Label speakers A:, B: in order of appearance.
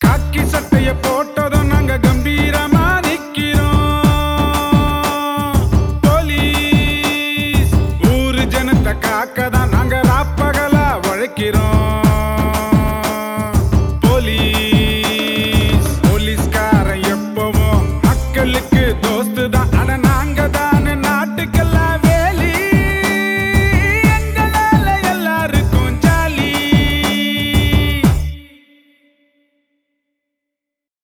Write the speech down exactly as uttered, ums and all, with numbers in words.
A: காக்கி சட்டைய போட்டதும் நாங்க கம்பீரமா நிக்கிறோம். போலீஸ் ஊரு ஜனத்தை காக்கதான்